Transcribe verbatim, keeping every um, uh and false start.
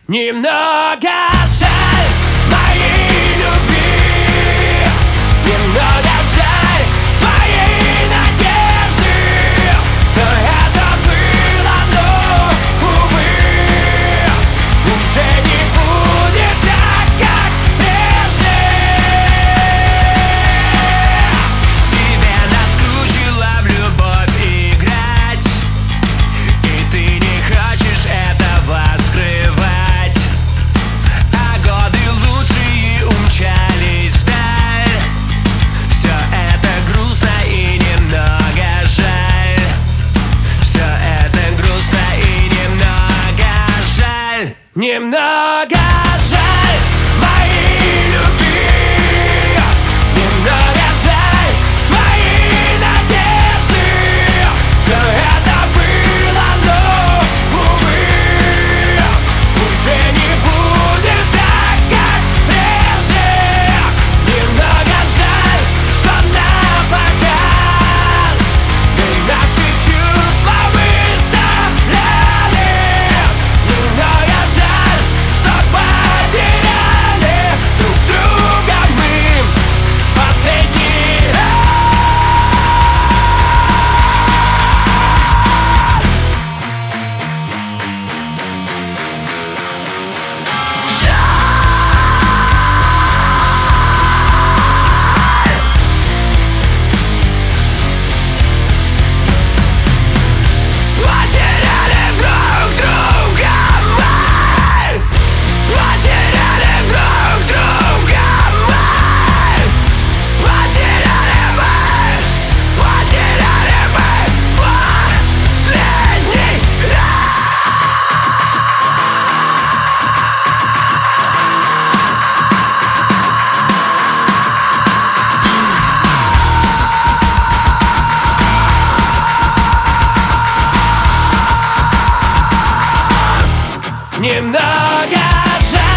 Немного жаль моей любви, немного жаль твоей надежды. Все это было, но, увы, уже не будет так, как прежде. Тебя наскучило в любовь играть, и ты не хочешь этого скрывать. А годы лучшие умчались вдаль. Все это грустно и немного жаль. Все это грустно и немного жаль. Немного жаль моей любви, немного жаль твоей надежды. Все это было, но, увы, уже не будет так, как прежде. Немного жаль, что напоказ мы наши чувства выставляли. Немного жаль, что потеряли друг друга мы последний раз. Потеряли друг друга мы, потеряли друг друга мы, потеряли мы, потеряли мы последний раз. Немного жаль